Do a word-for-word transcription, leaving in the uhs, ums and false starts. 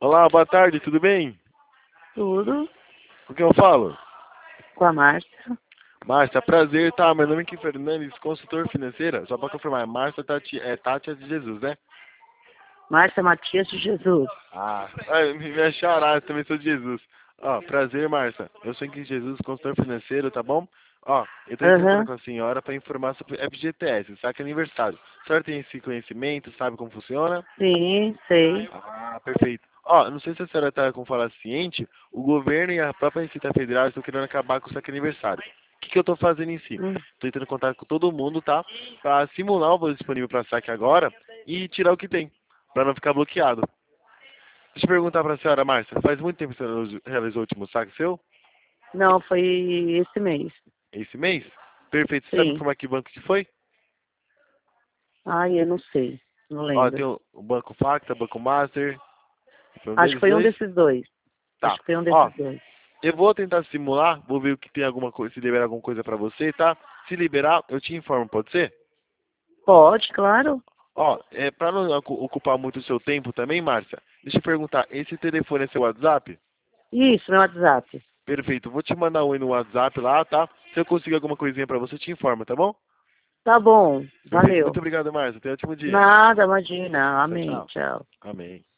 Olá, boa tarde, tudo bem? Tudo Com quem eu falo? com a Márcia. Márcia, prazer, tá? Meu nome é Kim Fernandes, consultor financeira. Só pra confirmar, Márcia Tati, é Tátia de Jesus, né? Márcia Matias de Jesus. Ah, ai, me me acharam, eu também sou de Jesus. Ó, prazer, Márcia. Eu sou Kim Jesus, consultor financeiro, tá bom? Ó, eu tô entrando em contato Aham. com a senhora pra informar sobre F G T S, saque aniversário. A senhora tem esse conhecimento, sabe como funciona? Sim, sei. Ah, perfeito. Ó, não sei se a senhora tá com fala ciente, o governo e a própria Receita Federal estão querendo acabar com o saque aniversário. O que, que eu tô fazendo em si? Hum. Tô entrando em contato com todo mundo, tá? Pra simular o valor disponível para saque agora e tirar o que tem, pra não ficar bloqueado. Deixa eu perguntar pra senhora, Márcia, faz muito tempo que você realizou o último saque seu? Não, foi esse mês. Esse mês? Perfeito. Você sabe Sim. informar que banco que foi? Ai, eu não sei. Não Ó, tem lembro. o o Banco Facta, Banco Master. Foi um Acho que deles foi um dois? desses dois. Acho Tá. que foi um Ó, desses dois. eu vou tentar simular, vou ver o que tem alguma coisa, se liberar alguma coisa pra você, tá? Se liberar, eu te informo, pode ser? Pode, claro. Ó, é, pra não ocu- ocupar muito o seu tempo também, Márcia, deixa eu perguntar, esse telefone é seu WhatsApp? Isso, meu WhatsApp. Perfeito, vou te mandar um aí no WhatsApp lá, tá? Se eu conseguir alguma coisinha pra você, eu te informo, tá bom? Tá bom. Perfeito, muito Valeu. obrigado, Márcia. Tenha um ótimo dia. Nada, imagina. Tchau, Amém. tchau. Tchau. Amém.